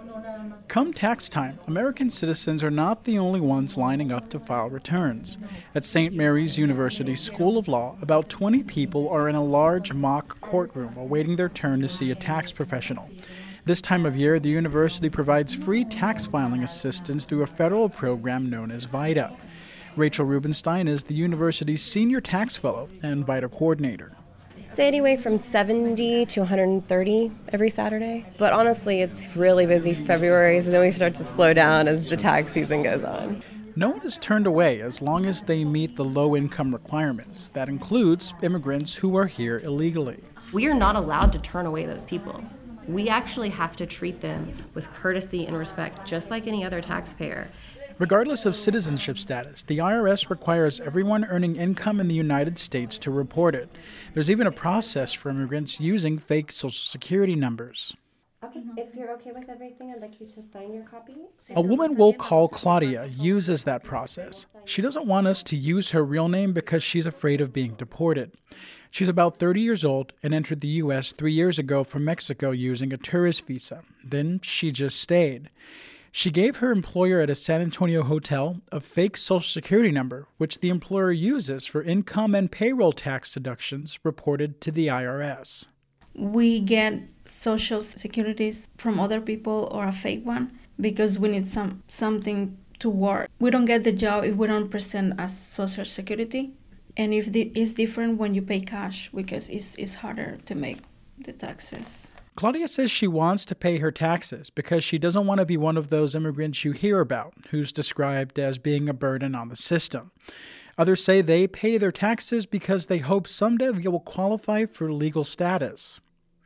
Come tax time, American citizens are not the only ones lining up to file returns. At St. Mary's University School of Law, about 20 people are in a large mock courtroom awaiting their turn to see a tax professional. This time of year, the university provides free tax filing assistance through a federal program known as VITA. Rachel Rubenstein is the university's senior tax fellow and VITA coordinator. Say anyway from 70 to 130 every Saturday. But honestly, it's really busy February, so then we start to slow down as the tax season goes on. No one is turned away as long as they meet the low-income requirements. That includes immigrants who are here illegally. We are not allowed to turn away those people. We actually have to treat them with courtesy and respect, just like any other taxpayer. Regardless of citizenship status, the IRS requires everyone earning income in the United States to report it. There's even a process for immigrants using fake Social Security numbers. Okay, if you're okay with everything, I'd like you to sign your copy. A woman we'll call Claudia uses that process. She doesn't want us to use her real name because she's afraid of being deported. She's about 30 years old and entered the U.S. 3 years ago from Mexico using a tourist visa. Then she just stayed. She gave her employer at a San Antonio hotel a fake Social Security number, which the employer uses for income and payroll tax deductions reported to the IRS. We get Social Securities from other people or a fake one because we need something to work. We don't get the job if we don't present as Social Security. And if it's different when you pay cash because it's harder to make the taxes. Claudia says she wants to pay her taxes because she doesn't want to be one of those immigrants you hear about who's described as being a burden on the system. Others say they pay their taxes because they hope someday they will qualify for legal status.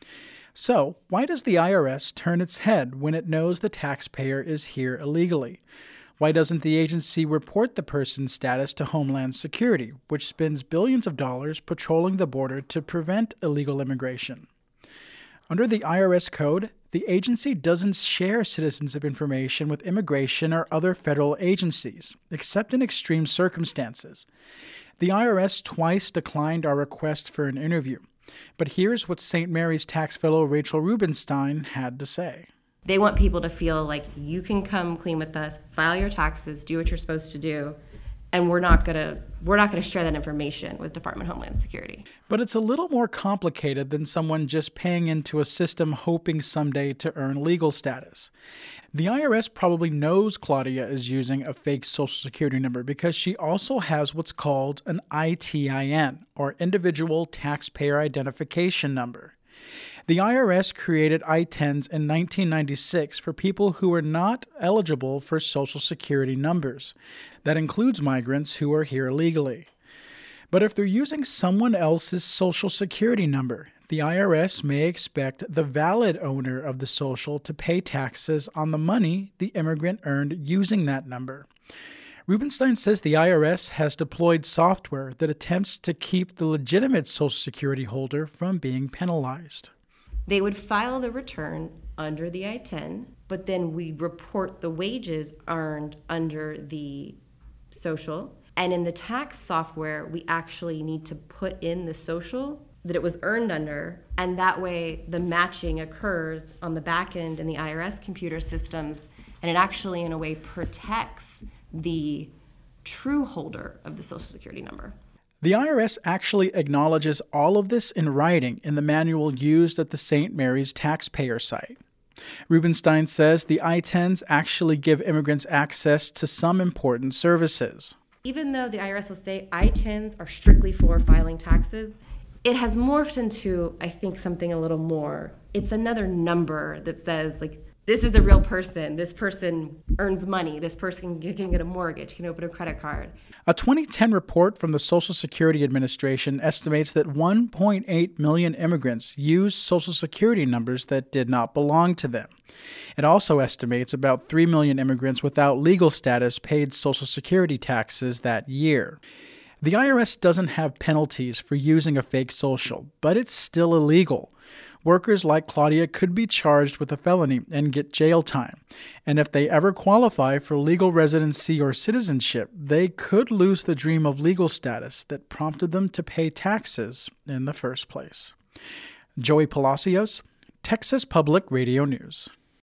So, why does the IRS turn its head when it knows the taxpayer is here illegally? Why doesn't the agency report the person's status to Homeland Security, which spends billions of dollars patrolling the border to prevent illegal immigration? Under the IRS code, the agency doesn't share citizenship information with immigration or other federal agencies, except in extreme circumstances. The IRS twice declined our request for an interview. But here's what St. Mary's tax fellow Rachel Rubenstein had to say. They want people to feel like you can come clean with us, file your taxes, do what you're supposed to do, and we're not gonna share that information with Department of Homeland Security. But it's a little more complicated than someone just paying into a system hoping someday to earn legal status. The IRS probably knows Claudia is using a fake Social Security number because she also has what's called an ITIN, or Individual Taxpayer Identification Number. The IRS created ITINs in 1996 for people who are not eligible for Social Security numbers. That includes migrants who are here illegally. But if they're using someone else's Social Security number, the IRS may expect the valid owner of the social to pay taxes on the money the immigrant earned using that number. Rubenstein says the IRS has deployed software that attempts to keep the legitimate Social Security holder from being penalized. They would file the return under the I-10, but then we report the wages earned under the social. And in the tax software, we actually need to put in the social that it was earned under, and that way the matching occurs on the back end in the IRS computer systems, and it actually in a way protects the true holder of the Social Security number. The IRS actually acknowledges all of this in writing in the manual used at the St. Mary's taxpayer site. Rubenstein says the ITINs actually give immigrants access to some important services. Even though the IRS will say ITINs are strictly for filing taxes, it has morphed into, I think, something a little more. It's another number that says, like, this is a real person. This person earns money. This person can get a mortgage, can open a credit card. A 2010 report from the Social Security Administration estimates that 1.8 million immigrants use Social Security numbers that did not belong to them. It also estimates about 3 million immigrants without legal status paid Social Security taxes that year. The IRS doesn't have penalties for using a fake social, but it's still illegal. Workers like Claudia could be charged with a felony and get jail time. And if they ever qualify for legal residency or citizenship, they could lose the dream of legal status that prompted them to pay taxes in the first place. Joey Palacios, Texas Public Radio News.